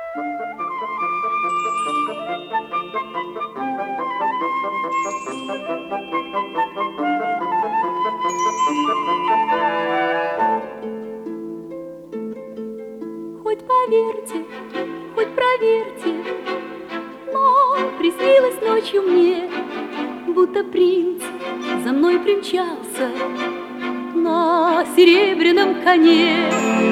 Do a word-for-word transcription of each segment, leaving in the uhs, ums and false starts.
Хоть поверьте, хоть проверьте, но приснилось ночью мне, будто принц за мной примчался на серебряном коне.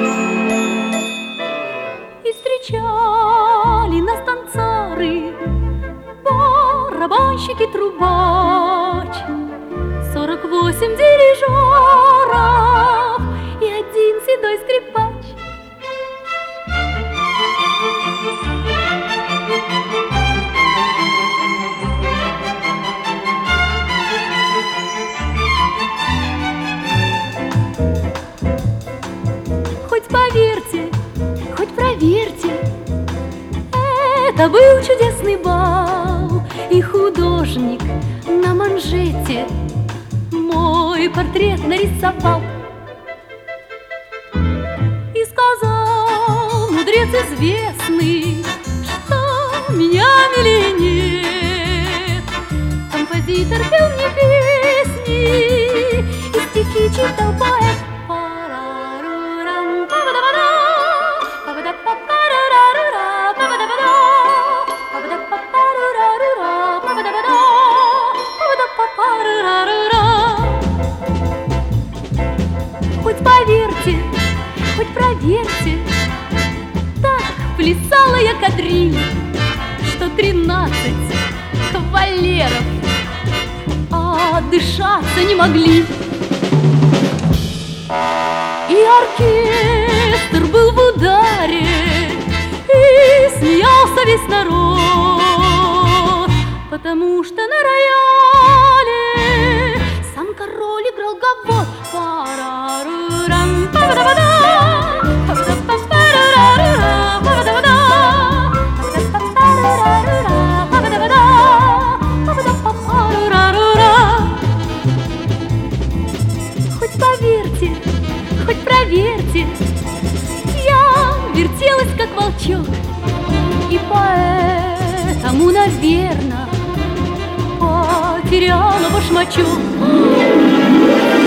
И встречали нас танцоры, барабанщик и трубач, сорок восемь дирижеров и один седой скрипач. Хоть поверьте, хоть проверьте, это был чудесный бал, и художник на манжете мой портрет нарисовал. И сказал мудрец известный, что меня милее нет. Композитор пел мне песни и стихи читал поэт. Хоть поверьте, хоть проверьте, так плясала я кадриль, что тринадцать кавалеров отдышаться не могли. И оркестр был в ударе, и смеялся весь народ, потому что на рояле сам король играл гавот. Хоть поверьте, хоть проверьте, я вертелась как волчок, и поэтому, наверно, потеряла башмачок.